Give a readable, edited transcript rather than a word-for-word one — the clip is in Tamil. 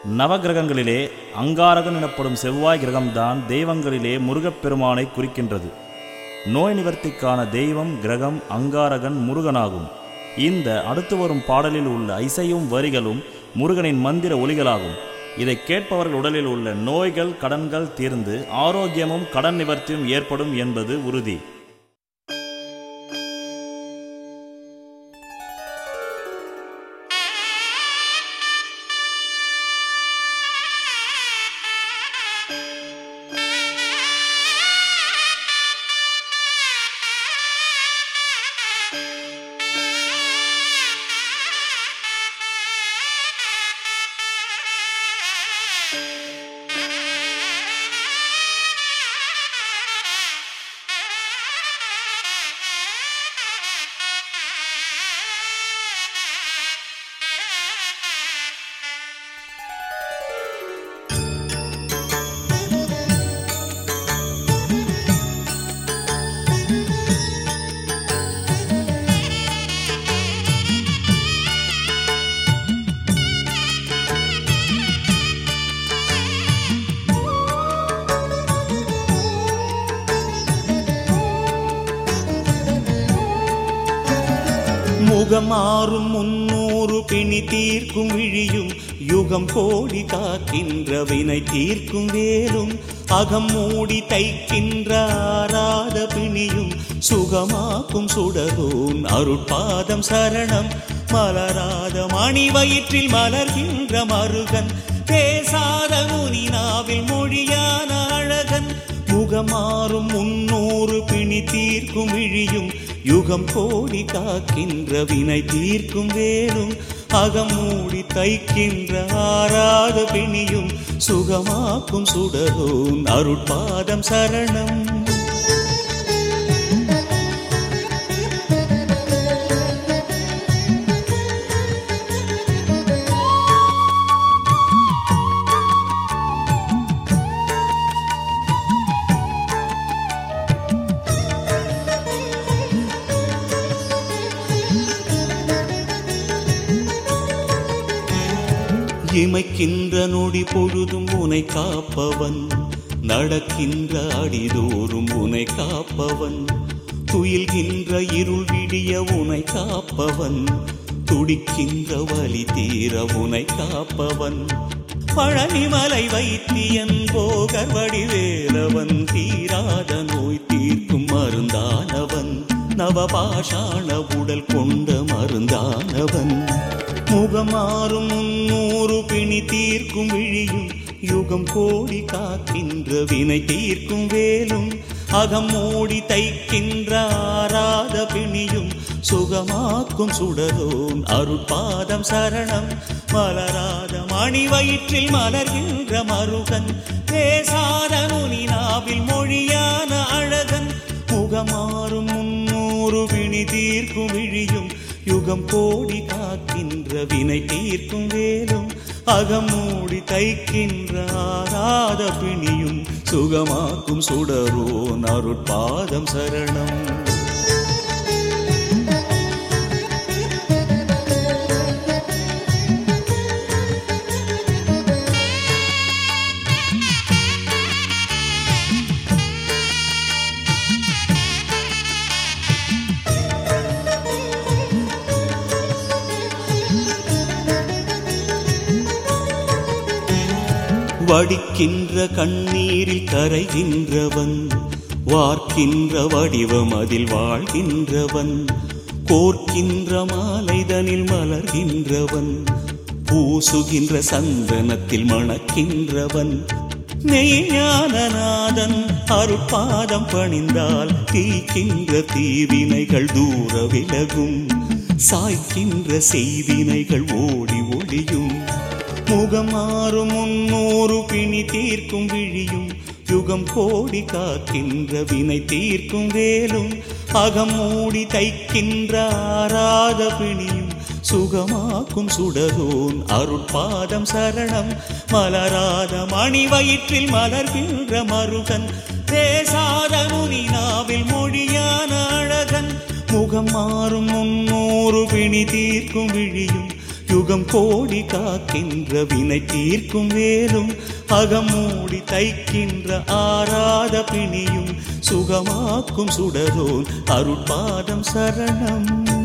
நவகிரகங்களிலே அங்காரகன் எனப்படும் செவ்வாய் கிரகம்தான் தெய்வங்களிலே முருகப்பெருமானை குறிக்கின்றது. நோய் நிவர்த்திக்கான தெய்வம் கிரகம் அங்காரகன் முருகனாகும். இந்த அடுத்து வரும் பாடலில் உள்ள இசையும் வரிகளும் முருகனின் மந்திர ஒலிகளாகும். இதை கேட்பவர்கள் உடலில் உள்ள நோய்கள் கடன்கள் தீர்ந்து ஆரோக்கியமும் கடன் நிவர்த்தியும் ஏற்படும் என்பது உறுதி. முகமாறும் 300 பிணி தீர்க்கும் விழியும் யுகம் கோடி காக்கின்ற வினை தீர்க்கும் வேலும் அகம் மூடி தைக்கின்ற ஆராத பிணியும் சுகமாக்கும் சுடரோன் அருட்பாதம் சரணம். மலராத மணி வயிற்றில் மலர்கின்ற மருகன் பேசாத முனி நாவில் மொழியான அழகன். முகமாறும் 300 பிணி தீர்க்கும் விழியும் யுகம் கோடி காக்கின்ற வினை தீர்க்கும் வேலும் அகம் மூடி தைக்கின்ற ஆராத பிணியும் சுகமாக்கும் சுடரோன் அருட்பாதம் சரணம். இமைக்கின்ற நொடி பொழுதும் உனை காப்பவன், நடக்கின்ற அடிதோறும் உனை காப்பவன், துயில்கின்ற இருள் விடிய உனை காப்பவன், துடிக்கின்ற வலி தீர உனை காப்பவன். பழனிமலை வைத்தியன் போகர் வடிவேலவன், தீராத நோய் தீர்க்கும் மருந்தானவன், நவபாஷாண உடல் கொண்ட மருந்தானவன். முகமாறும் 300 பிணி தீர்க்கும் விழியும் யுகம் கோடி காக்கின்ற வினை தீர்க்கும் வேலும் அகம் மூடி தைக்கின்ற ஆராத பிணியும் சுகமாக்கும் சுடரோன் அருட்பாதம் சரணம். மலராத மணி வயிற்றில் மலர்கின்ற மருகன் பேசாத முனி நாவில் மொழியான அழகன். முகமாறும் 300 பிணி தீர்க்கும் விழியும் யுகம் கோடி காக்கின்ற வினை தீர்க்கும் வேலும் அகம் மூடி தைக்கின்ற ஆராத பிணியும் சுகமாக்கும் சுடரோன் அருட்பாதம் சரணம். வடிக்கின்ற கண்ணீரில் கரைகின்றவன், வார்க்கின்ற வடிவம் அதில் வாழ்கின்றவன், கோர்க்கின்ற மாலைதனில் மலர்கின்றவன், பூசுகின்ற சந்தனத்தில் மணக்கின்றவன். மெய்ஞானநாதன் அருட்பாதம் பணிந்தால் தீக்கின்ற தீவினைகள் தூர விலகும், சாய்க்கின்ற செய்வினைகள் ஓடி ஒளியும். முகமாறும் 300 பிணி தீர்க்கும் விழியும் யுகம் கோடி காக்கின்ற வினை தீர்க்கும் வேலும் அகம் மூடி தைக்கின்ற ஆராத பிணியும் சுகமாக்கும் சுடரோன் அருட்பாதம் சரணம். மலராத மணி வயிற்றில் மலர்கின்ற மருகன் பேசாத முனி நாவில் மொழியான அழகன். முகம் மாறும் 300 பிணி தீர்க்கும் விழியும் யுகம் கோடி காக்கின்ற வினை தீர்க்கும் வேலும் அகமூடி தைக்கின்ற ஆராத பிணியும் சுகமாக்கும் சுடரோன் அருட்பாதம் சரணம்.